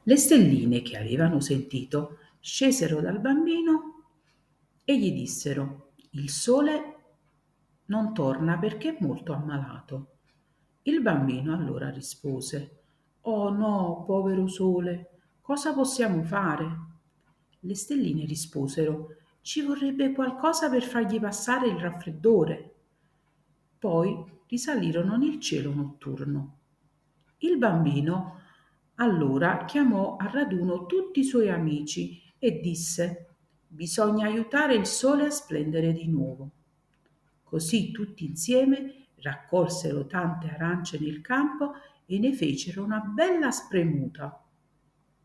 Le stelline che avevano sentito scesero dal bambino e gli dissero: il sole non torna perché è molto ammalato. Il bambino allora rispose: oh no, povero sole, cosa possiamo fare? Le stelline risposero: ci vorrebbe qualcosa per fargli passare il raffreddore. Poi risalirono nel cielo notturno. Il bambino allora chiamò a raduno tutti i suoi amici e disse: bisogna aiutare il sole a splendere di nuovo. Così tutti insieme raccolsero tante arance nel campo e ne fecero una bella spremuta.